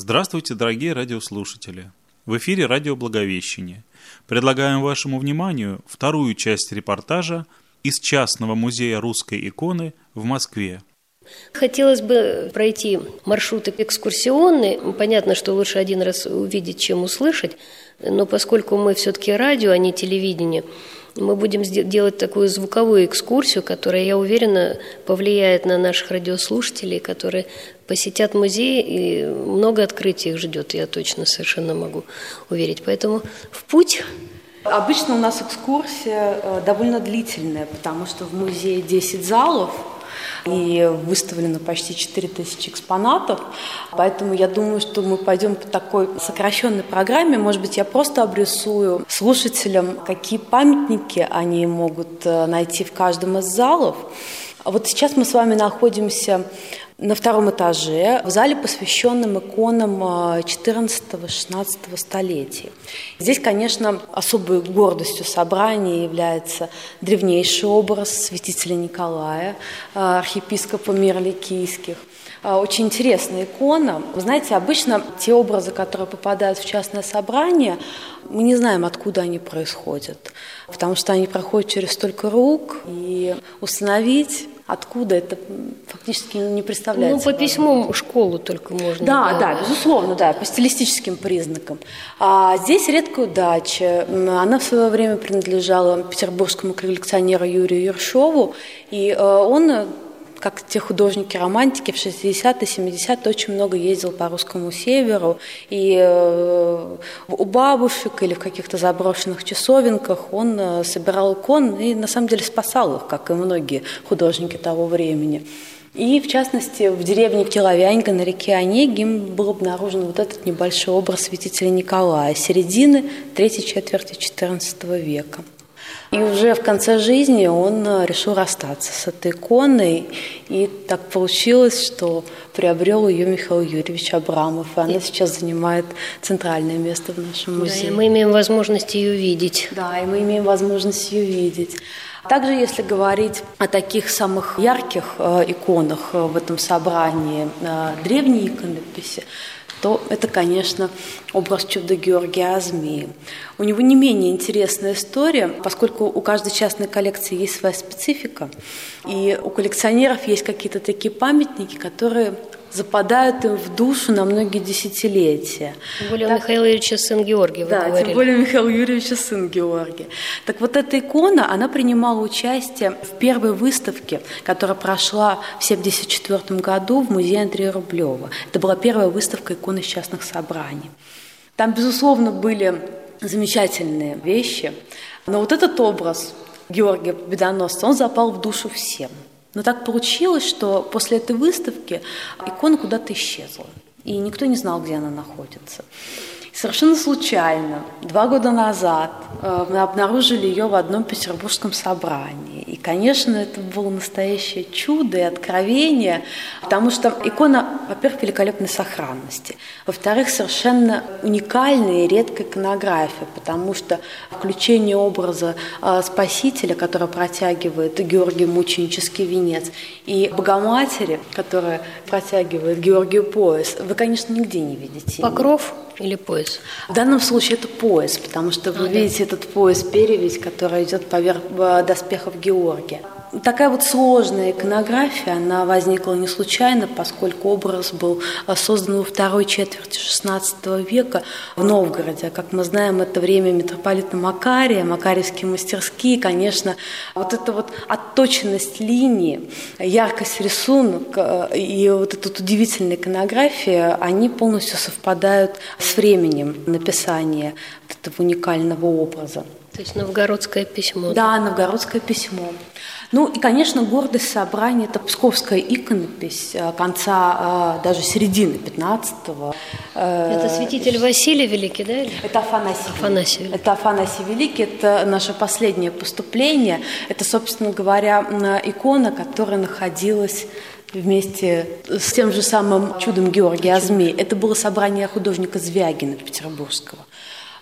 Здравствуйте, дорогие радиослушатели! В эфире радио «Благовещение». Предлагаем вашему вниманию вторую часть репортажа из частного музея русской иконы в Москве. Хотелось бы пройти маршруты экскурсионные. Понятно, что лучше один раз увидеть, чем услышать, но поскольку мы все-таки радио, а не телевидение, мы будем делать такую звуковую экскурсию, которая, я уверена, повлияет на наших радиослушателей, которые посетят музей, и много открытий их ждет, я точно совершенно могу уверить. Поэтому в путь. Обычно у нас экскурсия довольно длительная, потому что в музее 10 залов, и выставлено почти 4000 экспонатов. Поэтому я думаю, что мы пойдем по такой сокращенной программе. Может быть, я просто обрисую слушателям, какие памятники они могут найти в каждом из залов. Вот сейчас мы с вами находимся на втором этаже, в зале, посвященном иконам XIV-XVI столетий. Здесь, конечно, особой гордостью собрания является древнейший образ святителя Николая, архиепископа мир Ликийских. Очень интересная икона. Вы знаете, обычно те образы, которые попадают в частное собрание, мы не знаем, откуда они происходят, потому что они проходят через столько рук, и установить, откуда, это фактически не представляется. По письму школу только можно. Да, безусловно, да, по стилистическим признакам. А здесь редкая удача. Она в свое время принадлежала петербургскому коллекционеру Юрию Ершову, и он, как те художники-романтики, в 60-е, 70-е очень много ездил по русскому северу, и у бабушек или в каких-то заброшенных часовенках он собирал икон и, на самом деле, спасал их, как и многие художники того времени. И, в частности, в деревне Киловянька на реке Онеге им был обнаружен вот этот небольшой образ святителя Николая середины третьей четверти XIV века. И уже в конце жизни он решил расстаться с этой иконой, и так получилось, что приобрел ее Михаил Юрьевич Абрамов, и она сейчас занимает центральное место в нашем музее. Да, и мы имеем возможность ее видеть. Да, и мы имеем возможность ее видеть. Также, если говорить о таких самых ярких иконах в этом собрании, древней иконописи, то это, конечно, образ чуда Георгия Змеи. У него не менее интересная история, поскольку у каждой частной коллекции есть своя специфика, и у коллекционеров есть какие-то такие памятники, которые западают им в душу на многие десятилетия. Тем более у Михаила Юрьевича сын Георгий, вы говорили. Да, тем более у Михаила Юрьевича сын Георгий. Так вот, эта икона, она принимала участие в первой выставке, которая прошла в 1974 году в музее Андрея Рублева. Это была первая выставка икон из частных собраний. Там, безусловно, были замечательные вещи, но вот этот образ Георгия Победоносца, он запал в душу всем. Но так получилось, что после этой выставки икона куда-то исчезла, и никто не знал, где она находится. Совершенно случайно, 2 года назад, мы обнаружили ее в одном петербургском собрании. И, конечно, это было настоящее чудо и откровение, потому что икона, во-первых, великолепной сохранности, во-вторых, совершенно уникальная и редкая иконография, потому что включение образа Спасителя, который протягивает Георгию мученический венец, и Богоматери, которая протягивает Георгию пояс, вы, конечно, нигде не видите. Покров или пояс? В данном случае это пояс, потому что вы видите этот пояс-перевязь, который идет поверх доспехов Георгия. Такая вот сложная иконография, она возникла не случайно, поскольку образ был создан во второй четверти XVI века в Новгороде. Как мы знаем, это время митрополита Макария, макарьевские мастерские, конечно, вот эта вот отточенность линии, яркость рисунка и вот эта вот удивительная иконография, они полностью совпадают с временем написания вот этого уникального образа. То есть новгородское письмо. Да, новгородское письмо. Ну и, конечно, гордость собрания – это псковская иконопись конца, даже середины 15-го. Это святитель Василий Великий, да? Это Афанасий. Это Афанасий Великий, это наше последнее поступление. Это, собственно говоря, икона, которая находилась вместе с тем же самым чудом Георгия Змеи. Это было собрание художника Звягина петербургского.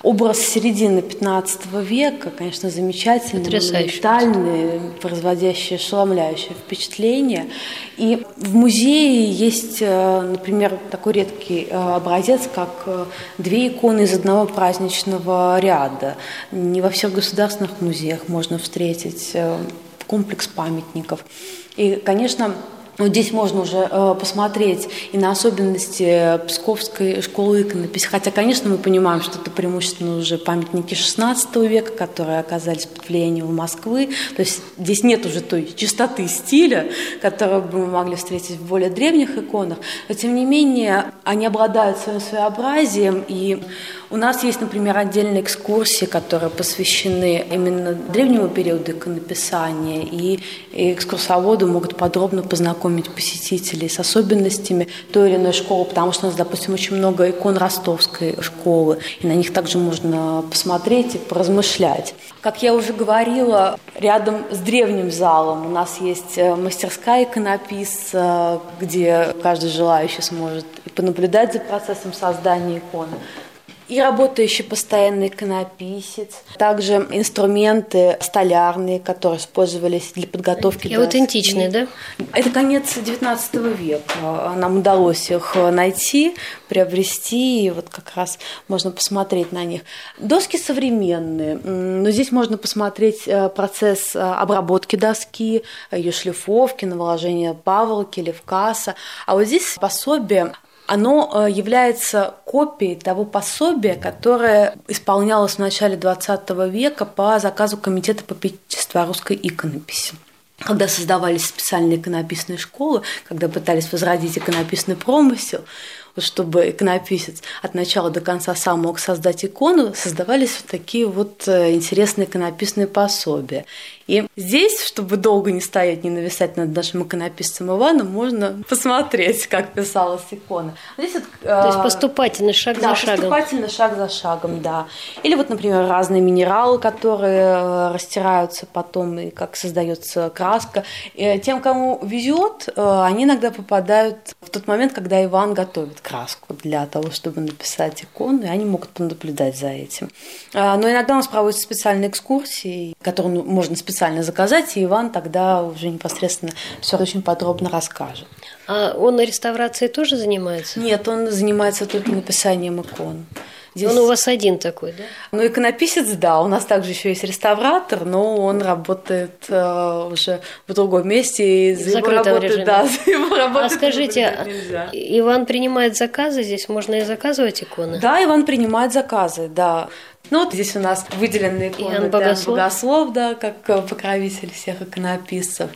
Образ середины XV века, конечно, замечательный, монументальный, производящий ошеломляющее впечатление. И в музее есть, например, такой редкий образец, как 2 иконы из одного праздничного ряда. Не во всех государственных музеях можно встретить комплекс памятников. И, конечно, здесь можно уже посмотреть и на особенности Псковской школы иконописи. Хотя, конечно, мы понимаем, что это преимущественно уже памятники XVI века, которые оказались под влиянием Москвы. То есть здесь нет уже той чистоты стиля, которую бы мы могли встретить в более древних иконах. Но, тем не менее, они обладают своим своеобразием. И у нас есть, например, отдельные экскурсии, которые посвящены именно древнему периоду иконописания. И экскурсоводы могут подробно познакомить посетителей с особенностями той или иной школы, потому что у нас, допустим, очень много икон ростовской школы, и на них также можно посмотреть и поразмышлять. Как я уже говорила, рядом с древним залом у нас есть мастерская иконописца, где каждый желающий сможет и понаблюдать за процессом создания иконы, и работающий постоянный иконописец, также инструменты столярные, которые использовались для подготовки доски. Аутентичные, да? Это конец XIX века. Нам удалось их найти, приобрести, и вот как раз можно посмотреть на них. Доски современные, но здесь можно посмотреть процесс обработки доски, ее шлифовки, наложения паволоки, левкаса. А вот здесь пособие. Оно является копией того пособия, которое исполнялось в начале XX века по заказу Комитета попечительства русской иконописи. Когда создавались специальные иконописные школы, когда пытались возродить иконописный промысел, чтобы иконописец от начала до конца сам мог создать икону, создавались вот такие вот интересные иконописные пособия. И здесь, чтобы долго не стоять, не нависать над нашим иконописцем Иваном, можно посмотреть, как писалась икона. Здесь вот, то есть поступательно, шаг за шагом. Поступательно, шаг за шагом, да. Или вот, например, разные минералы, которые растираются потом, и как создается краска. И тем, кому везет, они иногда попадают в тот момент, когда Иван готовит краску для того, чтобы написать икону, и они могут понаблюдать за этим. Но иногда у нас проводятся специальные экскурсии, которые можно специально заказать, и Иван тогда уже непосредственно все очень подробно расскажет. А он реставрацией тоже занимается? Нет, он занимается только написанием икон. Здесь... Он у вас один такой, да? Ну, иконописец, да. У нас также еще есть реставратор, но он работает уже в другом месте. И в закрытом режиме. Да, за его работой. А скажите, Иван принимает заказы? Здесь можно и заказывать иконы? Да, Иван принимает заказы, да. Ну, вот здесь у нас выделены иконы Иоанн Богослов, да, как покровитель всех иконописцев.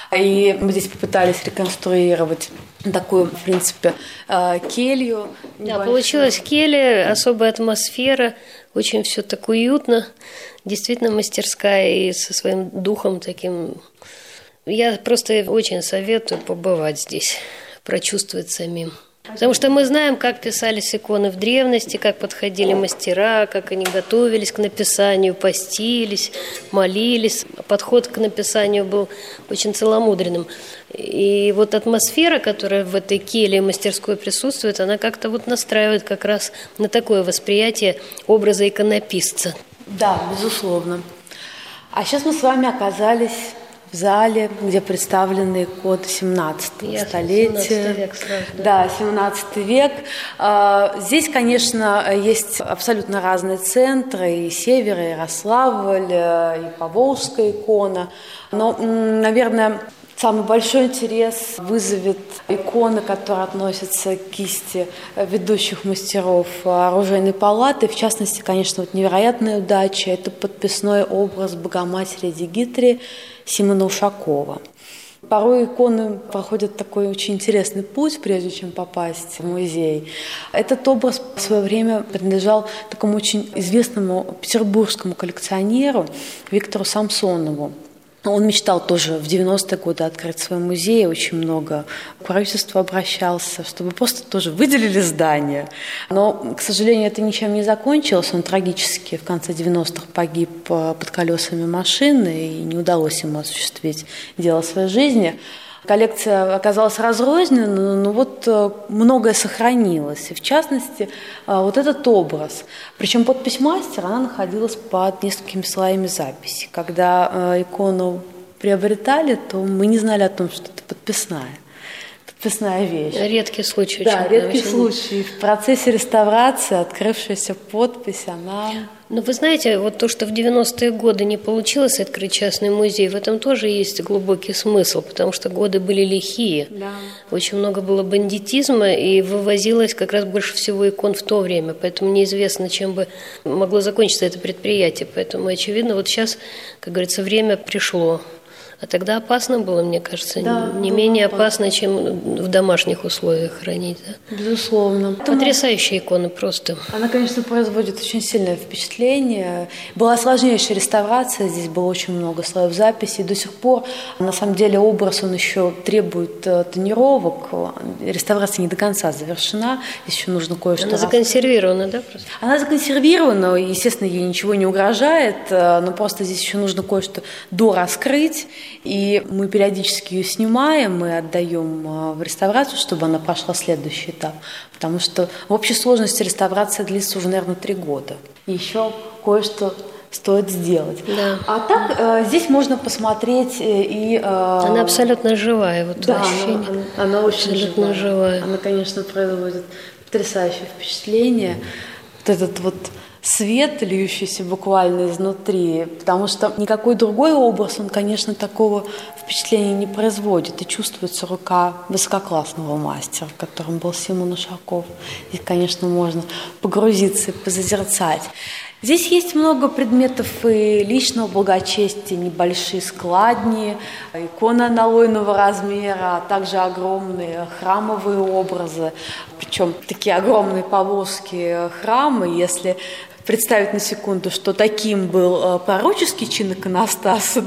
И мы здесь попытались реконструировать такую, в принципе, келью. Да, получилась келья, особая атмосфера, очень все так уютно. Действительно мастерская и со своим духом таким. Я просто очень советую побывать здесь, прочувствовать самим. Потому что мы знаем, как писались иконы в древности, как подходили мастера, как они готовились к написанию, постились, молились. Подход к написанию был очень целомудренным. И вот атмосфера, которая в этой келье мастерской присутствует, она как-то вот настраивает как раз на такое восприятие образа иконописца. Да, безусловно. А сейчас мы с вами оказались в зале, где представлены иконы 17-го столетия. 17 век сразу, да, 17 век. Здесь, конечно, есть абсолютно разные центры, и Север, и Ярославль, и Поволжская икона. Но, наверное, самый большой интерес вызовет иконы, которые относятся к кисти ведущих мастеров оружейной палаты. В частности, конечно, вот невероятная удача – это подписной образ Богоматери Дигитрии Симона Ушакова. Порой иконы проходят такой очень интересный путь, прежде чем попасть в музей. Этот образ в свое время принадлежал такому очень известному петербургскому коллекционеру Виктору Самсонову. Он мечтал тоже в 90-е годы открыть свой музей, очень много к правительству обращался, чтобы просто тоже выделили здание. Но, к сожалению, это ничем не закончилось. Он трагически в конце 90-х погиб под колесами машины, и не удалось ему осуществить дело своей жизни. Коллекция оказалась разрознена, но вот многое сохранилось. И в частности, вот этот образ. Причем подпись мастера, она находилась под несколькими слоями записи. Когда икону приобретали, то мы не знали о том, что это подписная вещь. Редкий случай. Да, редкий случай. В процессе реставрации открывшаяся подпись, она... Ну, вы знаете, вот то, что в 90-е годы не получилось открыть частный музей, в этом тоже есть глубокий смысл, потому что годы были лихие. Да. Очень много было бандитизма, и вывозилось как раз больше всего икон в то время, поэтому неизвестно, чем бы могло закончиться это предприятие. Поэтому, очевидно, вот сейчас, как говорится, время пришло. А тогда опасно было, мне кажется, да, не менее опасно, чем в домашних условиях хранить. Да? Безусловно. Потрясающая икона просто. Она, конечно, производит очень сильное впечатление. Была сложнейшая реставрация, здесь было очень много слоев записи. И до сих пор, на самом деле, образ, он еще требует тонировок. Реставрация не до конца завершена, здесь еще нужно кое-что... Она законсервирована, да? Просто? Она законсервирована, естественно, ей ничего не угрожает, но просто здесь еще нужно кое-что дораскрыть. И мы периодически ее снимаем и отдаем в реставрацию, чтобы она прошла следующий этап. Потому что в общей сложности реставрация длится уже, наверное, 3 года. И еще кое-что стоит сделать. Да. А так здесь можно посмотреть и... Она абсолютно живая, вот да, ощущение. Она очень абсолютно живая. Она, конечно, производит потрясающее впечатление. Вот этот вот свет, льющийся буквально изнутри, потому что никакой другой образ, он, конечно, такого впечатления не производит, и чувствуется рука высококлассного мастера, которым был Симон Ушаков. Здесь, конечно, можно погрузиться и позазерцать. Здесь есть много предметов и личного благочестия, небольшие складни, иконы аналойного размера, а также огромные храмовые образы, причем такие огромные повозки храма, если представить на секунду, что таким был пророческий чин иконостаса,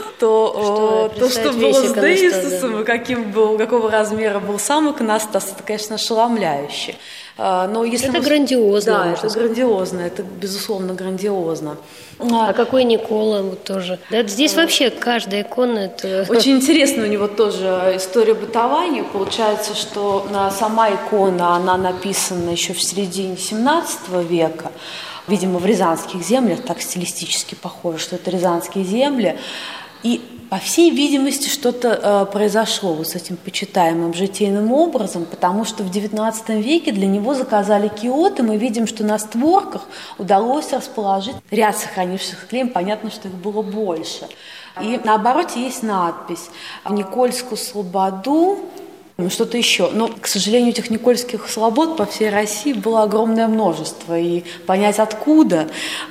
то что было с Деисусом, и какого размера был сам иконостас, это, конечно, ошеломляюще. Но если это грандиозно. Да, это грандиозно, это, безусловно, грандиозно. А какой Никола вот тоже? Да, здесь вообще каждая икона это... Очень интересно у него тоже история бытования. Получается, что сама икона, она написана еще в середине XVII века. Видимо, в рязанских землях, так стилистически похоже, что это рязанские земли. И, по всей видимости, что-то произошло вот с этим почитаемым житейным образом, потому что в XIX веке для него заказали киоты. Мы видим, что на створках удалось расположить ряд сохранившихся клейм. Понятно, что их было больше. И на обороте есть надпись «В Никольскую слободу». Что-то еще. Но, к сожалению, этих никольских слобод по всей России было огромное множество. И понять, откуда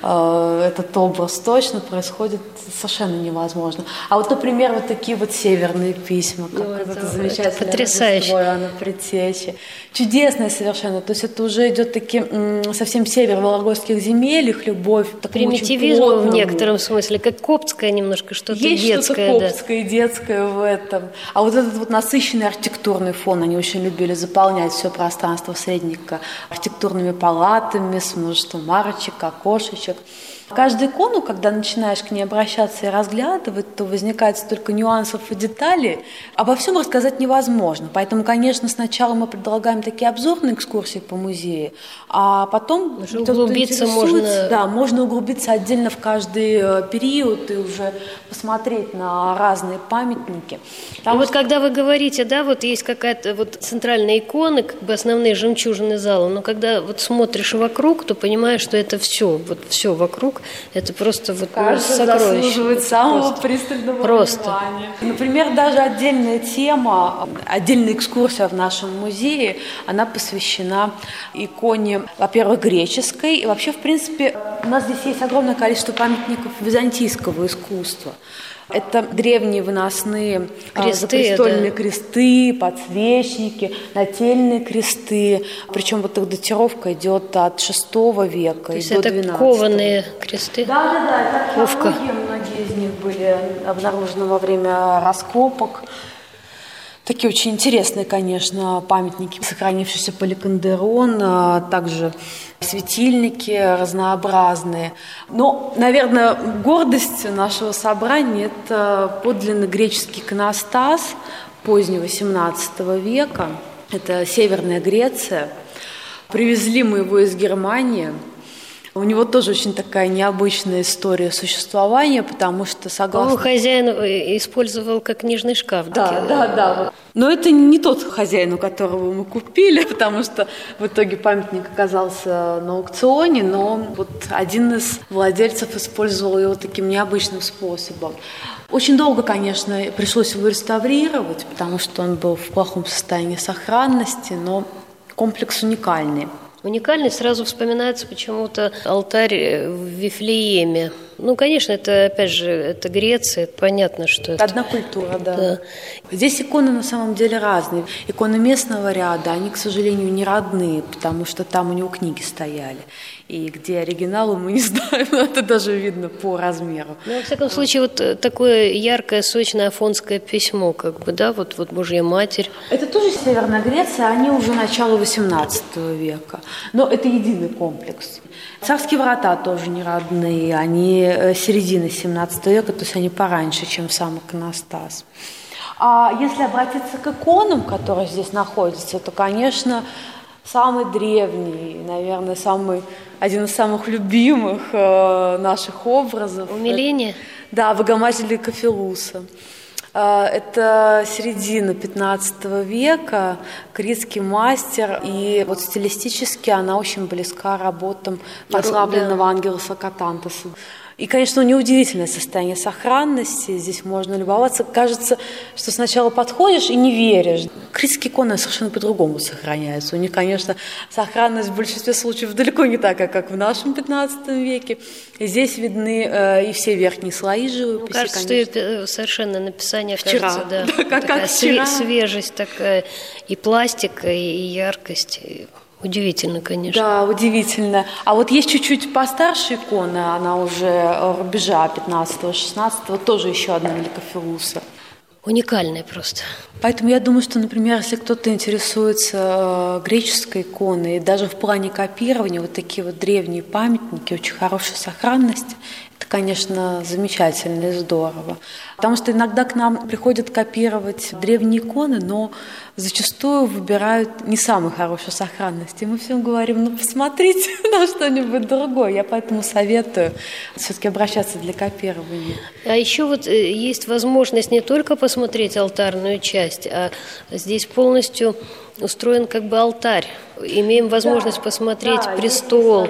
этот образ точно происходит, совершенно невозможно. А вот, например, вот такие вот северные письма, как это замечательное Рождество Иоанна Предтечи. Чудесное совершенно. То есть это уже идет таким совсем север вологодских земель, их любовь. Примитивизм в некотором смысле, как коптское немножко, что-то есть детское. Есть что-то коптское и детское в этом. А вот этот вот насыщенный архитектурный фон, они очень любили заполнять все пространство средника архитектурными палатами с множеством арочек, окошечек. Каждую икону, когда начинаешь к ней обращаться и разглядывать, то возникает столько нюансов и деталей. Обо всем рассказать невозможно. Поэтому, конечно, сначала мы предлагаем такие обзорные экскурсии по музею, а потом углубиться можно. Да, можно углубиться отдельно в каждый период и уже посмотреть на разные памятники. И вот когда вы говорите, да, вот есть какая-то вот центральная икона, как бы основные жемчужины зала, но когда вот смотришь вокруг, то понимаешь, что это все, вот все вокруг. Это просто вот сокровище. Заслуживает самого пристального внимания. Например, даже отдельная тема, отдельная экскурсия в нашем музее, она посвящена иконе, во-первых, греческой. И вообще, в принципе, у нас здесь есть огромное количество памятников византийского искусства. Это древние выносные запрестольные кресты, подсвечники, нательные кресты. Причем вот их датировка идет от VI века и до XII. Это кованые кресты? Да, это археология. Многие из них были обнаружены во время раскопок. Такие очень интересные, конечно, памятники, сохранившийся поликандерон, также светильники разнообразные. Но, наверное, гордость нашего собрания – это подлинно греческий иконостас, позднего XVII века. Это Северная Греция. Привезли мы его из Германии. У него тоже очень такая необычная история существования, потому что согласно... Хозяин использовал как книжный шкаф. Да. Но это не тот хозяин, у которого мы купили, потому что в итоге памятник оказался на аукционе, но вот один из владельцев использовал его таким необычным способом. Очень долго, конечно, пришлось его реставрировать, потому что он был в плохом состоянии сохранности, но комплекс уникальный. Уникальный сразу вспоминается почему-то алтарь в Вифлееме. Конечно, это, опять же, это Греция, понятно, что это... Одна культура, да. Здесь иконы на самом деле разные. Иконы местного ряда, они, к сожалению, не родные, потому что там у него книги стояли. И где оригиналы, мы не знаем, но это даже видно по размеру. Во всяком случае, вот такое яркое, сочное афонское письмо, вот Божья Матерь. Это тоже Северная Греция, они уже начало XVIII века. Но это единый комплекс. Царские врата тоже не родные, они середины XVII века, то есть они пораньше, чем сам иконостас. А если обратиться к иконам, которые здесь находятся, то, конечно, самый древний, наверное, один из самых любимых наших образов. Умиление? Да, Богоматерь Ликофилуса. Это середина XV века, критский мастер, и вот стилистически она очень близка работам прославленного ангела Сакатантеса. И, конечно, неудивительное состояние сохранности. Здесь можно любоваться. Кажется, что сначала подходишь и не веришь. Критские иконы совершенно по-другому сохраняются. У них, конечно, сохранность в большинстве случаев далеко не такая, как в нашем XV веке. И здесь видны и все верхние слои живописи. Кажется, конечно. что совершенно написание вчера. Кажется, да. Да, как вчера. Свежесть такая, и пластика, и яркость. Удивительно, конечно. Да, удивительно. А вот есть чуть-чуть постарше икона, она уже рубежа 15-16, тоже еще одна Ликофилуса. Уникальная просто. Поэтому я думаю, что, например, если кто-то интересуется греческой иконой, и даже в плане копирования, вот такие вот древние памятники, очень хорошей сохранности, это, конечно, замечательно и здорово. Потому что иногда к нам приходят копировать древние иконы, но зачастую выбирают не самой хорошей сохранности. И мы всем говорим, посмотрите на что-нибудь другое. Я поэтому советую все-таки обращаться для копирования. А еще вот есть возможность не только посмотреть алтарную часть, а здесь полностью устроен как бы алтарь. Имеем возможность посмотреть престол.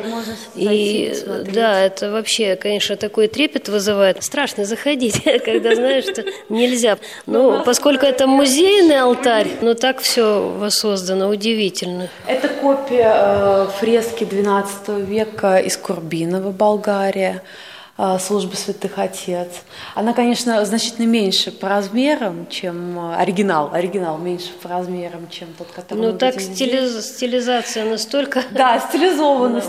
И да, это вообще, конечно, такой трепет вызывает. Страшно заходить, когда знаешь, что нельзя. Но поскольку это музейный алтарь, но так все воссоздано, удивительно. Это копия фрески XII века из Курбинова, Болгария. Службы святых отец. Она, конечно, значительно меньше по размерам, чем оригинал. Оригинал меньше по размерам, чем тот, который мы так видим здесь. Стилизация настолько... Да, стилизована,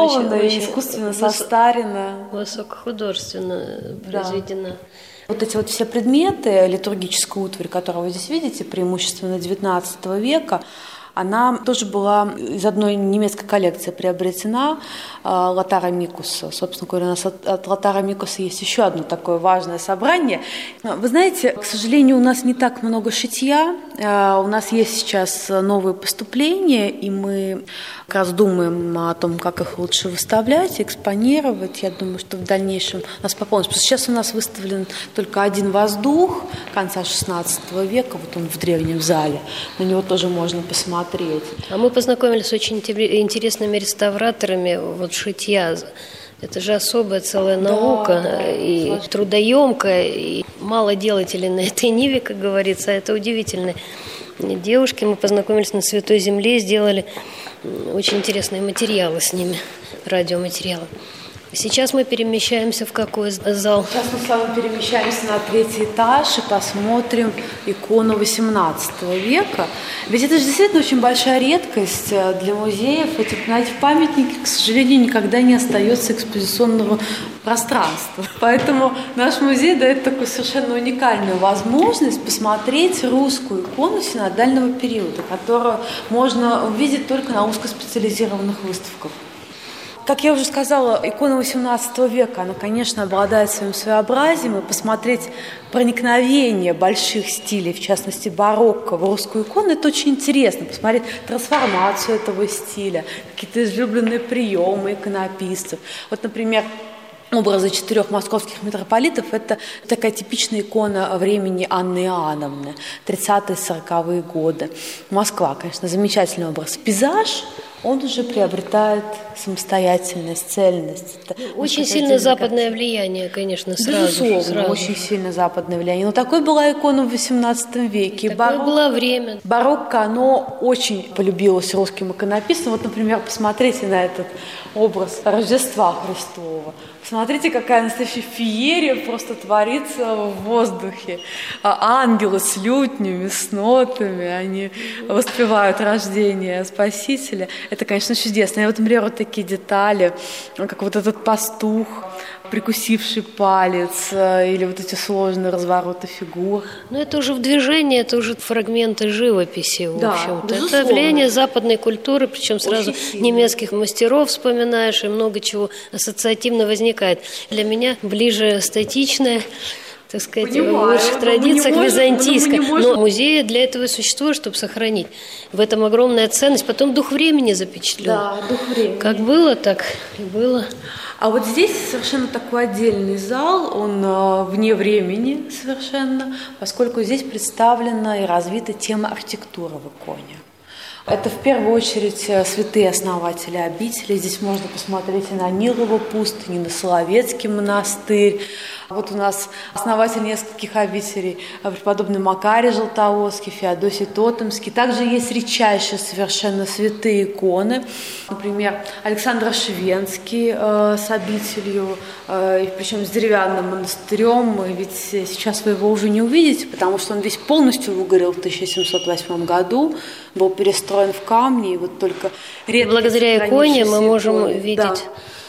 и искусственно состарена. Высокохудожественно произведена. Вот эти вот все предметы литургической утвари, которые вы здесь видите, преимущественно XIX века, она тоже была из одной немецкой коллекции приобретена, Лотара Микуса. Собственно говоря, у нас от Лотара Микуса есть еще одно такое важное собрание. Вы знаете, к сожалению, у нас не так много шитья. У нас есть сейчас новые поступления, и мы как раз думаем о том, как их лучше выставлять, экспонировать. Я думаю, что в дальнейшем нас пополнится. Потому что сейчас у нас выставлен только один воздух конца XVI века, вот он в древнем зале. На него тоже можно посмотреть. А мы познакомились с очень интересными реставраторами шитья. Это же особая целая наука, и трудоемкая, и мало делателей на этой ниве, как говорится. Это удивительно. Девушки, мы познакомились на Святой Земле, сделали очень интересные материалы с ними, радиоматериалы. Сейчас мы перемещаемся в какой зал? Сейчас мы с вами перемещаемся на 3-й этаж и посмотрим икону XVIII века. Ведь это же действительно очень большая редкость для музеев. Эти памятники, к сожалению, никогда не остается экспозиционного пространства. Поэтому наш музей дает такую совершенно уникальную возможность посмотреть русскую икону синодального периода, которую можно увидеть только на узкоспециализированных выставках. Как я уже сказала, икона XVIII века, она, конечно, обладает своим своеобразием, и посмотреть проникновение больших стилей, в частности барокко, в русскую икону, это очень интересно, посмотреть трансформацию этого стиля, какие-то излюбленные приемы иконописцев. Вот, например, образы 4 московских митрополитов – это такая типичная икона времени Анны Иоанновны, 30-40-е годы. Москва, конечно, замечательный образ. Пейзаж, он уже приобретает самостоятельность, цельность. Это очень сильное западное влияние, конечно, сразу. Безусловно, очень сильно западное влияние. Но такой была икона в XVIII веке. Такое было время. Барокко, оно очень полюбилось русским иконописцам. Вот, например, посмотрите на этот образ Рождества Христова. Посмотрите, какая настоящая феерия просто творится в воздухе. Ангелы с лютнями, с нотами, они воспевают рождение Спасителя. Это, конечно, чудесно. И вот, например, вот такие детали, как вот этот пастух, прикусивший палец, или вот эти сложные развороты фигур. Ну, это уже в движении, это уже фрагменты живописи, в общем-то. Безусловно. Это влияние западной культуры, причем сразу немецких мастеров вспоминаешь, и много чего ассоциативно возникает. Для меня ближе статичное, так сказать, в лучших традициях византийское. Но музеи для этого и существуют, чтобы сохранить. В этом огромная ценность. Потом дух времени запечатлен. Да, дух времени. Как было, так и было. А вот здесь совершенно такой отдельный зал, он вне времени совершенно, поскольку здесь представлена и развита тема архитектуры в иконе. Это в первую очередь святые основатели обители. Здесь можно посмотреть и на Нилову пустыню, и на Соловецкий монастырь. Вот у нас основатель нескольких обителей, преподобный Макарий Желтоостский, Феодосий Тотемский. Также есть редчайшие совершенно святые иконы. Например, Александр Швенский с обителью, причем с деревянным монастырем. Ведь сейчас вы его уже не увидите, потому что он весь полностью выгорел в 1708 году, был перестроен в камни, и вот только благодаря иконе мы можем видеть.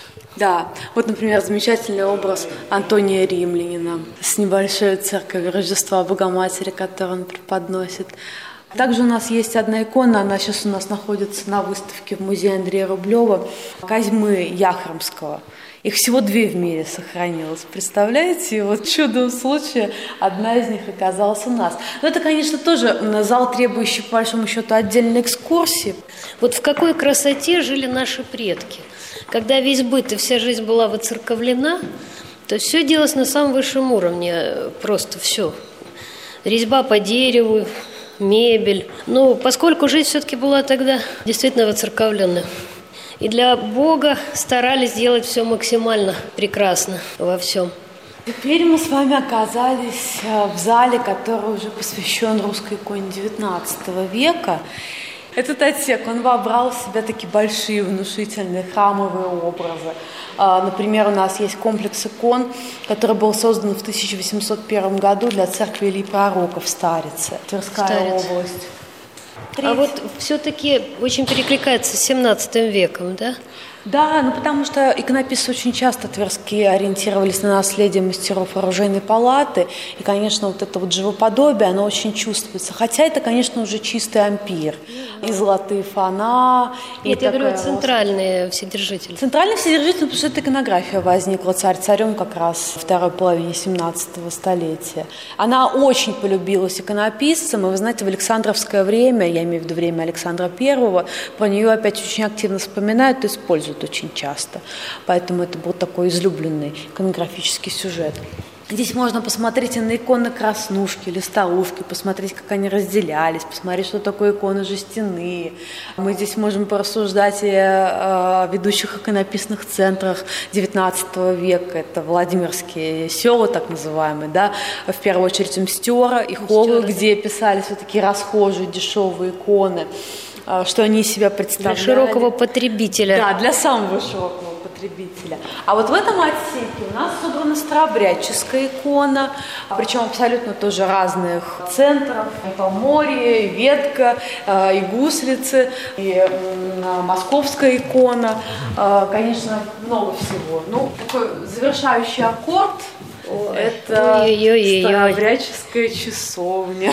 Да, вот, например, замечательный образ Антония Римлянина с небольшой церковью Рождества Богоматери, которую он преподносит. Также у нас есть одна икона, она сейчас у нас находится на выставке в музее Андрея Рублева, Козьмы Яхромского. Их всего 2 в мире сохранилось, представляете? И вот чудом случая одна из них оказалась у нас. Но это, конечно, тоже зал, требующий, по большому счету, отдельной экскурсии. Вот в какой красоте жили наши предки. Когда весь быт и вся жизнь была воцерковлена, то все делалось на самом высшем уровне, просто все. Резьба по дереву, мебель. Ну, поскольку жизнь все-таки была тогда действительно воцерковлена. И для Бога старались сделать все максимально прекрасно во всем. Теперь мы с вами оказались в зале, который уже посвящен русской иконе XIX века. Этот отсек, он вобрал в себя такие большие, внушительные храмовые образы. Например, у нас есть комплекс икон, который был создан в 1801 году для церкви Ильи Пророка в Старице, Тверская область. А вот все-таки очень перекликается с 17 веком, да? Да, ну потому что иконописцы очень часто тверские ориентировались на наследие мастеров оружейной палаты, и, конечно, вот это вот живоподобие, оно очень чувствуется. Хотя это, конечно, уже чистый ампир. И золотые фона. Нет, я говорю, центральные вседержители. Центральные вседержители, потому что эта иконография возникла царь-царем как раз во второй половине 17 столетия. Она очень полюбилась иконописцам, и вы знаете, в Александровское время, я имею в виду время Александра I, про нее опять очень активно вспоминают и используют очень часто. Поэтому это был такой излюбленный иконографический сюжет. Здесь можно посмотреть и на иконы Краснушки или Старушки, посмотреть, как они разделялись, посмотреть, что такое иконы жестяные. Мы здесь можем порассуждать и о ведущих иконописных центрах XIX века. Это Владимирские села, так называемые, да, в первую очередь Мстера и Холы, где писались вот такие расхожие, дешевые иконы, что они из себя представляли. Для широкого потребителя. Да, для самого широкого потребителя. А вот в этом отсеке у нас собрана старообрядческая икона, причем абсолютно тоже разных центров. И Поморье, и Ветка, и Гуслицы, и московская икона. Конечно, много всего. Ну, такой завершающий аккорд – это старообрядческая часовня.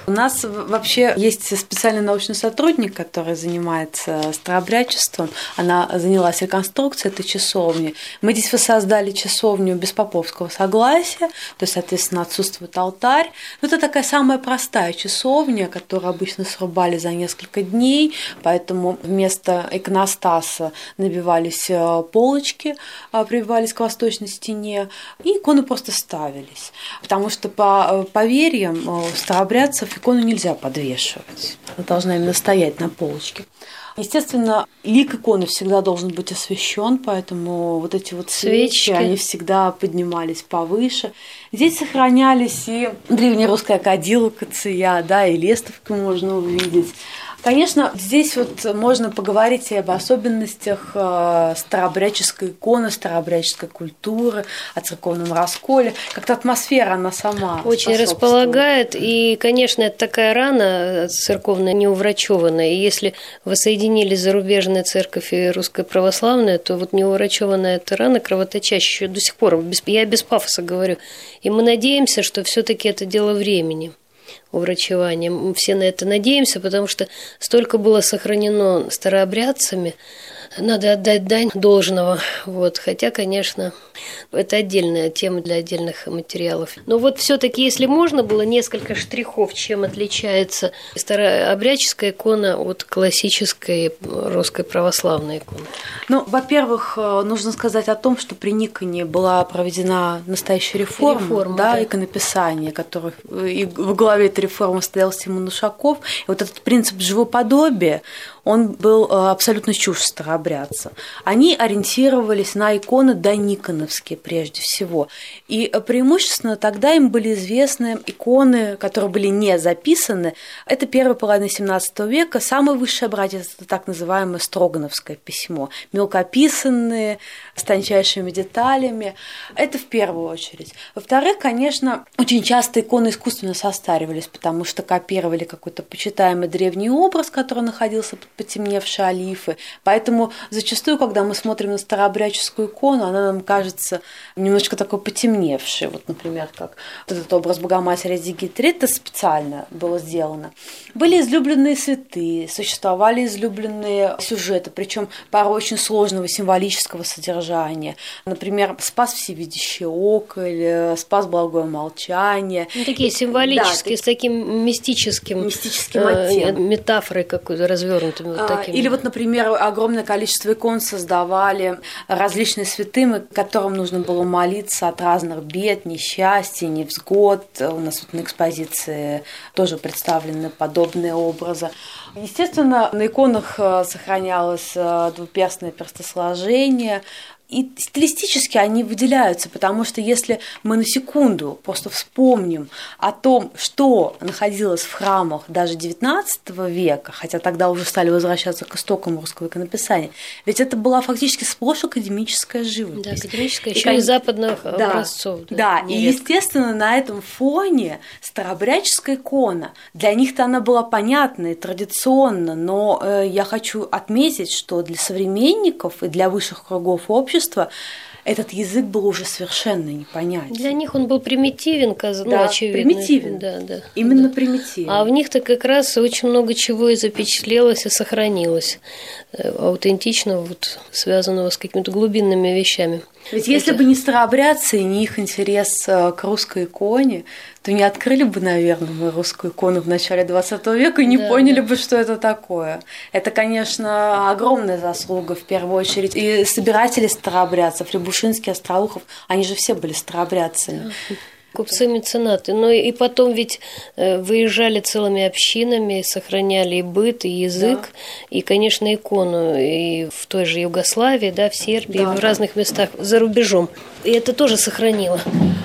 У нас вообще есть специальный научный сотрудник, который занимается старообрядчеством. Она занялась реконструкцией этой часовни. Мы здесь воссоздали часовню без поповского согласия, то есть, соответственно, отсутствует алтарь. Но это такая самая простая часовня, которую обычно срубали за несколько дней, поэтому вместо иконостаса набивались полочки, прибивались к восточной стене, и иконы просто ставились. Потому что по поверьям старообрядцев икону нельзя подвешивать, она должна именно стоять на полочке. Естественно, лик иконы всегда должен быть освещен, поэтому вот эти вот свечи, они всегда поднимались повыше. Здесь сохранялись и древнерусская кадилка, ция, да, и лестовку можно увидеть. Конечно, здесь вот можно поговорить и об особенностях старообрядческой иконы, старообрядческой культуры, о церковном расколе. Как-то атмосфера, она сама очень располагает. И, конечно, это такая рана церковная, неуврачеванная. И если воссоединились зарубежная церковь и русская православная, то вот неуврачеванная эта рана кровоточащая до сих пор. Я без пафоса говорю. И мы надеемся, что все-таки это дело времени. Уврачевания. Мы все на это надеемся, потому что столько было сохранено старообрядцами, надо отдать дань должного. Вот. Хотя, конечно, это отдельная тема для отдельных материалов. Но вот все-таки, если можно было, несколько штрихов, чем отличается старообрядческая икона от классической русской православной иконы. Ну, во-первых, нужно сказать о том, что при Никоне была проведена настоящая реформа, да, иконописания, которой и во главе этой реформы стоял Симон Ушаков. И вот этот принцип живоподобия, он был абсолютно чужд старообрядцам. Они ориентировались на иконы дониконовские прежде всего. И преимущественно тогда им были известны иконы, которые были не записаны. Это первая половина XVII века. Самый высший образец – это так называемое Строгановское письмо. Мелкописанные, с тончайшими деталями. Это в первую очередь. Во-вторых, конечно, очень часто иконы искусственно состаривались, потому что копировали какой-то почитаемый древний образ, который находился под потемневшие олифы. Поэтому зачастую, когда мы смотрим на старообрядческую икону, она нам кажется немножко такой потемневшей. Вот, например, как вот этот образ Богоматери Зигитри, это специально было сделано. Были излюбленные святые, существовали излюбленные сюжеты, причем порой очень сложного символического содержания. Например, Спас Всевидящее око или Спас Благое молчание. Ну, такие символические, да, с таким мистическим оттенком. Метафорой какой-то развернутой. Вот таким. Или вот, например, огромное количество икон создавали различные святые, которым нужно было молиться от разных бед, несчастий, невзгод. У нас вот на экспозиции тоже представлены подобные образы. Естественно, на иконах сохранялось двуперстное перстосложение. И стилистически они выделяются, потому что если мы на секунду просто вспомним о том, что находилось в храмах даже XIX века, хотя тогда уже стали возвращаться к истокам русского иконописания, ведь это была фактически сплошь академическая живопись. Да, академическая, еще и западных образцов. Да, и естественно на этом фоне старообрядческая икона, для них-то она была понятна и традиционна, но я хочу отметить, что для современников и для высших кругов общества этот язык был уже совершенно непонятен. Для них он был примитивен, да, очевидно. Примитивен. Да, да, именно да. Примитивен. А в них-то как раз очень много чего и запечатлелось, и сохранилось. Аутентично, вот, связанного с какими-то глубинными вещами. Ведь если бы не старообрядцы и не их интерес к русской иконе, то не открыли бы, наверное, мы русскую икону в начале XX века и не поняли бы, что это такое. Это, конечно, огромная заслуга, в первую очередь. И собиратели старообрядцев, Рябушинский, Остроухов, они же все были старообрядцами. Купцы-меценаты. Но и потом ведь выезжали целыми общинами, сохраняли и быт, и язык, да, и, конечно, икону и в той же Югославии, да, в Сербии, да, в разных местах за рубежом. И это тоже сохранило.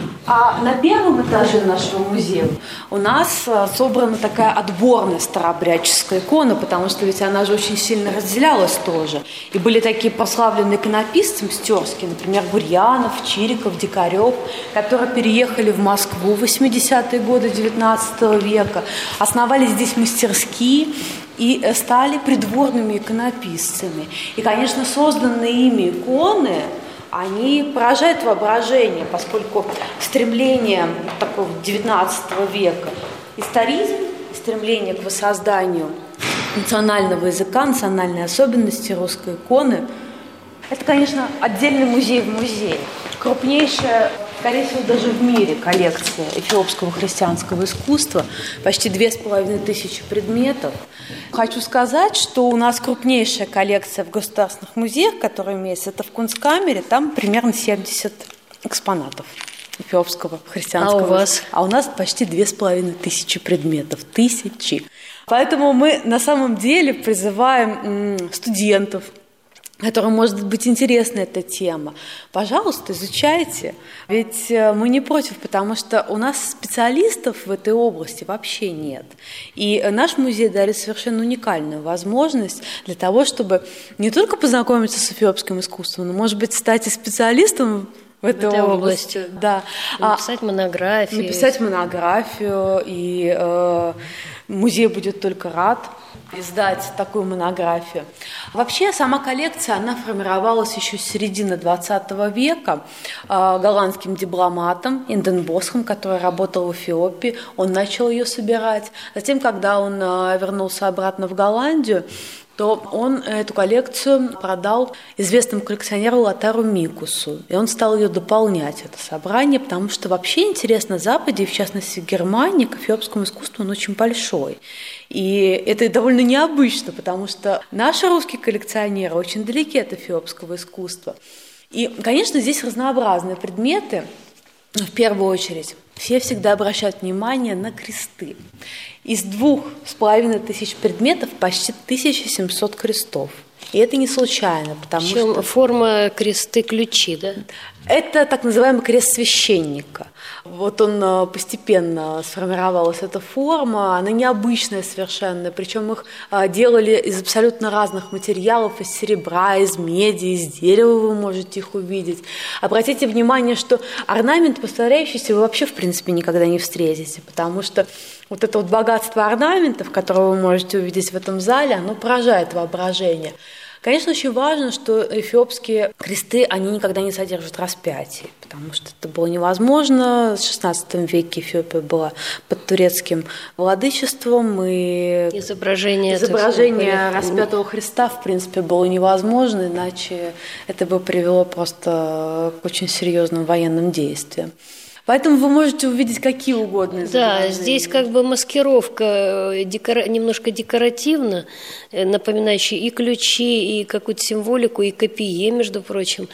А на первом этаже нашего музея у нас собрана такая отборная старообрядческая икона, потому что ведь она же очень сильно разделялась тоже. И были такие прославленные иконописцы мстёрские, например, Гурьянов, Чириков, Дикарёв, которые переехали в Москву в 80-е годы XIX века, основали здесь мастерские и стали придворными иконописцами. И, конечно, созданные ими иконы, они поражают воображение, поскольку стремление такого XIX века, историзм, стремление к воссозданию национального языка, национальной особенности русской иконы. Это, конечно, отдельный музей в музее. Крупнейшая, скорее всего, даже в мире коллекция эфиопского христианского искусства. Почти 2500 предметов. Хочу сказать, что у нас крупнейшая коллекция в государственных музеях, которая имеется, это в Кунсткамере, там примерно 70 экспонатов эфиопского христианского. А у вас? А у нас почти 2500 предметов. Тысячи. Поэтому мы на самом деле призываем студентов, которым может быть интересна эта тема. Пожалуйста, изучайте. Ведь мы не против, потому что у нас специалистов в этой области вообще нет. И наш музей дарит совершенно уникальную возможность для того, чтобы не только познакомиться с эфиопским искусством, но, может быть, стать и специалистом в этой области. Да. Написать монографию. Написать монографию, и музей будет только рад издать такую монографию. Вообще, сама коллекция, она формировалась еще с середины XX века голландским дипломатом Инденбосхом, который работал в Эфиопии. Он начал ее собирать. Затем, когда он вернулся обратно в Голландию, то он эту коллекцию продал известному коллекционеру Лотару Микусу. И он стал ее дополнять, это собрание, потому что вообще интерес на Западе, и в частности в Германии, к эфиопскому искусству, он очень большой. И это довольно необычно, потому что наши русские коллекционеры очень далеки от эфиопского искусства. И, конечно, здесь разнообразные предметы. В первую очередь, все всегда обращают внимание на кресты. Из 2500 предметов почти 1700 крестов. И это не случайно, потому что... Форма кресты-ключи, да? Это так называемый крест священника. Вот он постепенно сформировалась эта форма, она необычная совершенно, причем их делали из абсолютно разных материалов, из серебра, из меди, из дерева вы можете их увидеть. Обратите внимание, что орнамент повторяющийся вы вообще в принципе никогда не встретите, потому что вот это вот богатство орнаментов, которое вы можете увидеть в этом зале, оно поражает воображение. Конечно, очень важно, что эфиопские кресты, они никогда не содержат распятий, потому что это было невозможно. В XVI веке Эфиопия была под турецким владычеством, и изображение распятого Христа, в принципе, было невозможно, иначе это бы привело просто к очень серьезным военным действиям. Поэтому вы можете увидеть какие угодно изображения. Да, здесь как бы маскировка немножко декоративна, напоминающая и ключи, и какую-то символику, и копие, между прочим.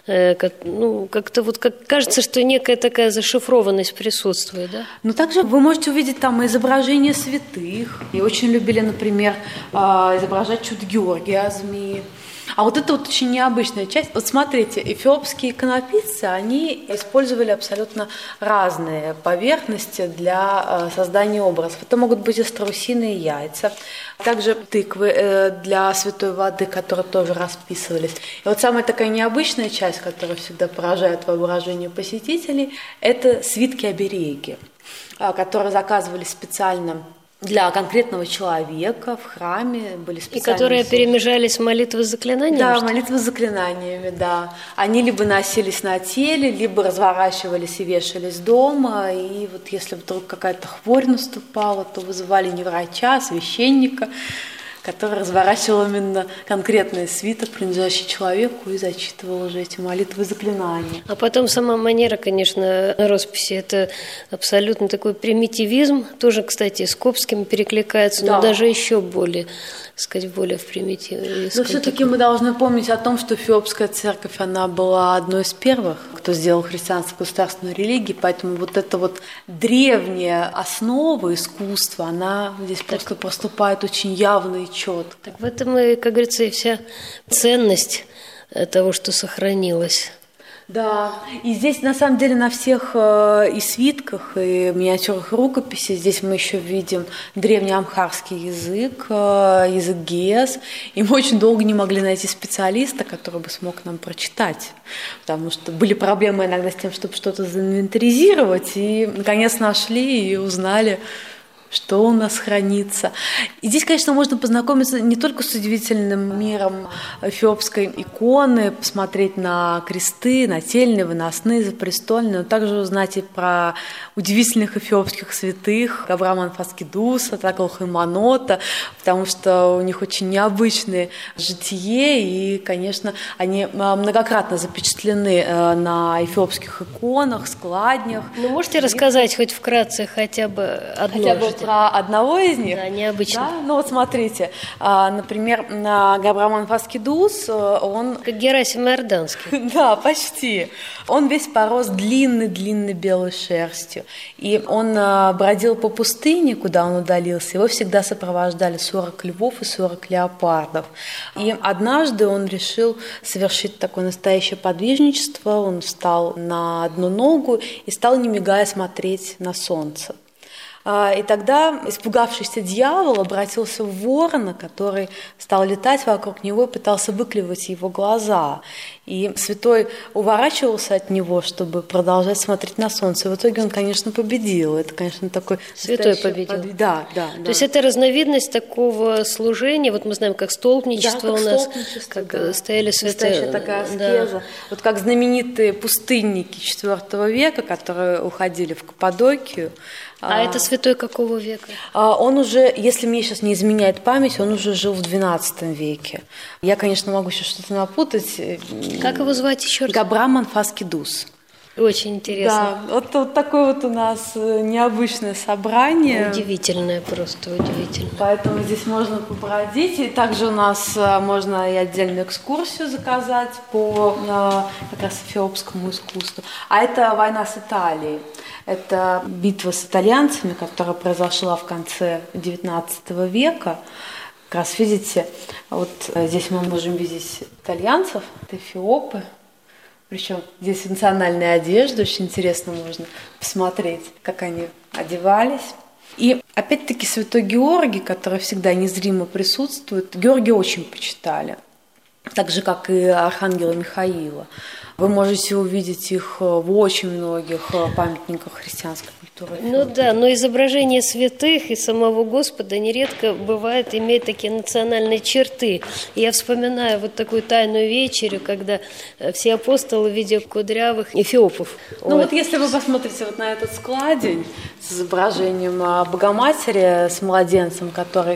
Как-то вот кажется, что некая такая зашифрованность присутствует, да? Но также вы можете увидеть там изображения святых. И очень любили, например, изображать чудо Георгия змеи. А вот это вот очень необычная часть. Вот смотрите, эфиопские иконописцы, они использовали абсолютно разные поверхности для создания образов. Это могут быть и страусиные яйца, также тыквы для святой воды, которые тоже расписывались. И вот самая такая необычная часть, которая всегда поражает воображение посетителей, это свитки-обереги, которые заказывали специально для конкретного человека в храме, были специальные... И которые перемежались молитвы с заклинаниями? Да, молитвы с заклинаниями, да. Они либо носились на теле, либо разворачивались и вешались дома. И вот если вдруг какая-то хворь наступала, то вызывали не врача, а священника, который разворачивал именно конкретный свиток, принадлежащий человеку, и зачитывал уже эти молитвы и заклинания. А потом сама манера, конечно, росписи, это абсолютно такой примитивизм, тоже, кстати, с Копским перекликается, да. Но даже еще более, так сказать, более в примитиве. Но все-таки мы должны помнить о том, что Эфиопская церковь, она была одной из первых, кто сделал христианство государственной религией, поэтому вот эта вот древняя основа искусства, она здесь просто проступает очень явно и четко. Так в этом, и, как говорится, и вся ценность того, что сохранилось. Да, и здесь на самом деле на всех и свитках, и миниатюрах рукописей здесь мы еще видим древнеамхарский язык, язык гес, и мы очень долго не могли найти специалиста, который бы смог нам прочитать, потому что были проблемы иногда с тем, чтобы что-то заинвентаризировать, и наконец нашли и узнали что у нас хранится. И здесь, конечно, можно познакомиться не только с удивительным миром эфиопской иконы, посмотреть на кресты, нательные, выносные, запрестольные, но также узнать и про удивительных эфиопских святых Габрама Анфаскидуса, Таглу Хайманота, потому что у них очень необычное житие, и, конечно, они многократно запечатлены на эфиопских иконах, складнях. Ну, можете рассказать хоть вкратце хотя бы одно? Хотя бы про одного из них? Да, необычно. Да? Ну вот смотрите, например, Габрам Анфаскидус, он... Как Герасим Иорданский. Да, почти. Он весь порос длинной-длинной белой шерстью. И он бродил по пустыне, куда он удалился. Его всегда сопровождали 40 львов и 40 леопардов. И однажды он решил совершить такое настоящее подвижничество. Он встал на одну ногу и стал, не мигая, смотреть на солнце. И тогда испугавшийся дьявол обратился в ворона, который стал летать вокруг него и пытался выклевать его глаза. И святой уворачивался от него, чтобы продолжать смотреть на солнце. И в итоге он, конечно, победил. Это, конечно, такой... Святой победил. Да. То есть это разновидность такого служения. Вот мы знаем, как столпничество, да, как у нас, столпничество, как стояли святые. Настоящая такая аскеза. Да. Вот как знаменитые пустынники IV века, которые уходили в Каппадокию. А это святой какого века? Он уже, если мне сейчас не изменяет память, он уже жил в XII веке. Я, конечно, могу еще что-то напутать. Как его звать еще раз? Габрам Анфаскидус. Очень интересно. Да, вот такое вот у нас необычное собрание. Удивительное, просто удивительное. Поэтому здесь можно побродить. И также у нас можно и отдельную экскурсию заказать по как раз эфиопскому искусству. А это война с Италией. Это битва с итальянцами, которая произошла в конце XIX века. Как раз видите, вот здесь мы можем видеть итальянцев, это эфиопы. Причем здесь национальная одежда, очень интересно можно посмотреть, как они одевались. И опять-таки святой Георгий, который всегда незримо присутствует, Георгия очень почитали, так же, как и архангела Михаила. Вы можете увидеть их в очень многих памятниках христианской культуры. Ну да, но изображение святых и самого Господа нередко бывает, имеет такие национальные черты. Я вспоминаю вот такую тайную вечерю, когда все апостолы в виде кудрявых эфиопов. Ну вот если вы посмотрите вот на этот складень с изображением Богоматери, с младенцем, который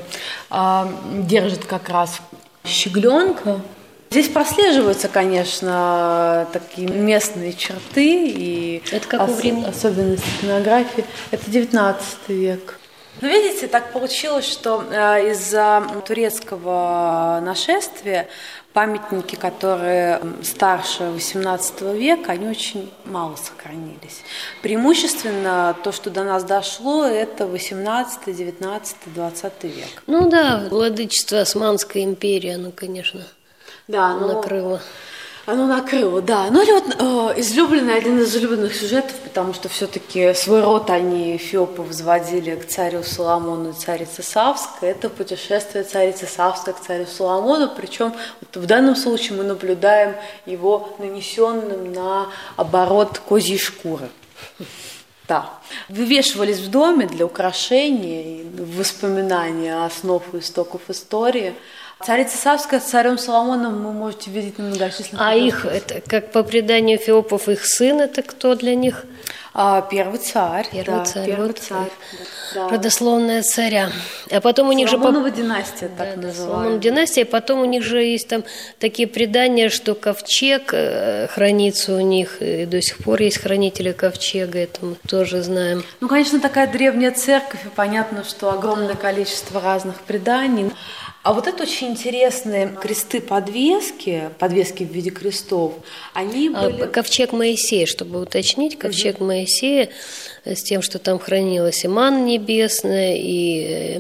держит как раз щегленка, здесь прослеживаются, конечно, такие местные черты и это какого времени? Особенности иконографии. Это XIX век. Но видите, так получилось, что из-за турецкого нашествия памятники, которые старше XVIII века, они очень мало сохранились. Преимущественно то, что до нас дошло, это XVIII, XIX, XX век. Ну да, владычество Османской империи, оно, конечно, накрыло. Оно накрыло, да. Ну, это вот один из излюбленных сюжетов, потому что все-таки свой род они, эфиопы, возводили к царю Соломону и царице Савской. Это путешествие царицы Савской к царю Соломону, причем вот в данном случае мы наблюдаем его нанесенным на оборот козьей шкуры. Да. Вывешивались в доме для украшения и воспоминания основ и истоков истории. Царица Савская с царем Соломоном вы можете видеть на многочисленных... А их, это, как по преданию эфиопов, их сын, это кто для них? Первый царь. Первый царь. Да. Родословная царя. А потом у них же... Соломонова династия, так называемая. Соломонова династия, а потом у них же есть там такие предания, что ковчег хранится у них, и до сих пор есть хранители ковчега, это мы тоже знаем. Ну, конечно, такая древняя церковь, и понятно, что огромное количество разных преданий. А вот это очень интересные кресты-подвески, подвески в виде крестов, они были... Ковчег Моисея, чтобы уточнить, ковчег Моисея с тем, что там хранилась и манна небесная, и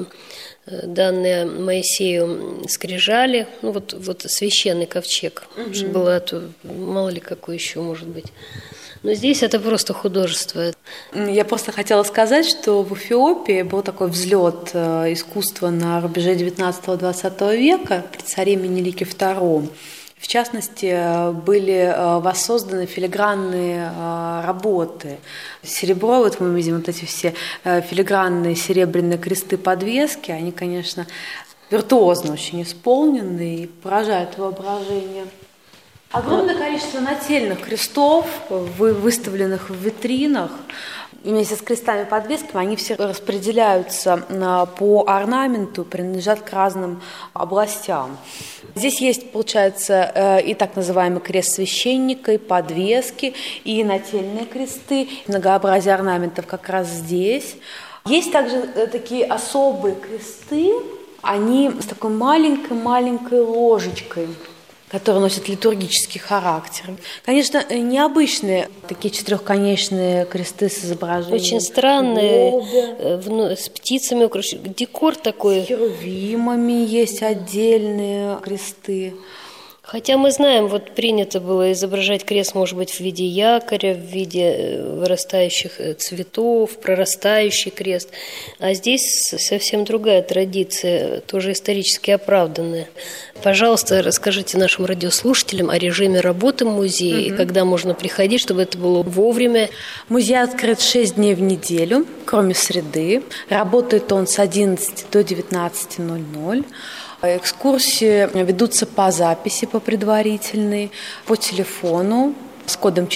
данные Моисею скрижали, ну вот священный ковчег, было, то мало ли какой еще может быть. Но здесь это просто художество. Я просто хотела сказать, что в Эфиопии был такой взлет искусства на рубеже XIX-XX века при царе Менелике II. В В частности, были воссозданы филигранные работы. Серебро, вот мы видим вот эти все филигранные серебряные кресты-подвески, они, конечно, виртуозно очень исполнены и поражают воображение. Огромное количество нательных крестов, выставленных в витринах, вместе с крестами-подвесками, они все распределяются по орнаменту, принадлежат к разным областям. Здесь есть, получается, и так называемый крест священника, и подвески, и нательные кресты, многообразие орнаментов как раз здесь. Есть также такие особые кресты, они с такой маленькой ложечкой, которые носят литургический характер. Конечно, необычные такие четырехконечные кресты с изображением. Очень странные, с птицами украшены. Декор такой. С херувимами есть отдельные кресты. Хотя мы знаем, вот принято было изображать крест, может быть, в виде якоря, в виде вырастающих цветов, прорастающий крест. А здесь совсем другая традиция, тоже исторически оправданная. Пожалуйста, расскажите нашим радиослушателям о режиме работы музея и когда можно приходить, чтобы это было вовремя. Музей открыт 6 дней в неделю, кроме среды. Работает он с 11 до 19:00. Экскурсии ведутся по записи, по предварительной, по телефону с кодом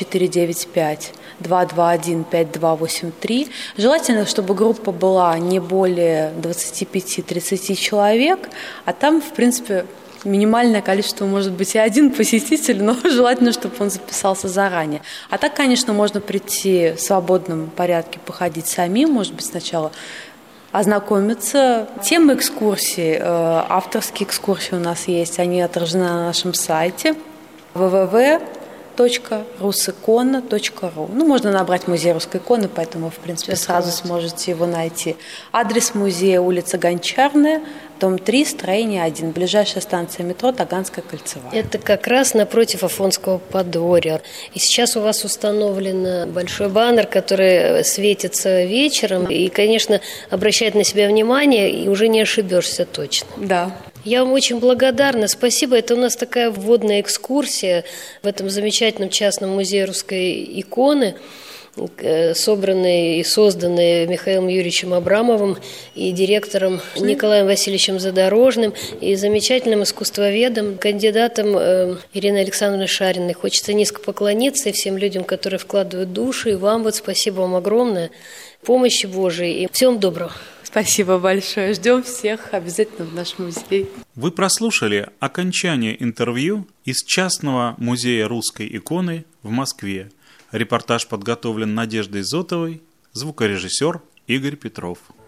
495-221-5283. Желательно, чтобы группа была не более 25-30 человек, а там, в принципе, минимальное количество, может быть, и один посетитель, но желательно, чтобы он записался заранее. А так, конечно, можно прийти в свободном порядке, походить самим, может быть, сначала ознакомиться. Темы экскурсии, авторские экскурсии у нас есть, они отражены на нашем сайте www.rusicona.ru. Можно набрать музей русской иконы, поэтому вы, в принципе, сразу сможете его найти. Адрес музея: улица Гончарная, дом 3, строение 1, ближайшая станция метро Таганская кольцевая. Это как раз напротив Афонского подворья. И сейчас у вас установлен большой баннер, который светится вечером и, конечно, обращает на себя внимание, и уже не ошибешься точно. Да. Я вам очень благодарна. Спасибо. Это у нас такая вводная экскурсия в этом замечательном частном музее русской иконы, собранные и созданные Михаилом Юрьевичем Абрамовым и директором Николаем Васильевичем Задорожным и замечательным искусствоведом, кандидатом Ириной Александровной Шариной. Хочется низко поклониться и всем людям, которые вкладывают души, и вам спасибо вам огромное, помощи Божией и всем доброго. Спасибо большое. Ждем всех обязательно в наш музей. Вы прослушали окончание интервью из частного музея русской иконы в Москве. Репортаж подготовлен Надеждой Зотовой, звукорежиссер Игорь Петров.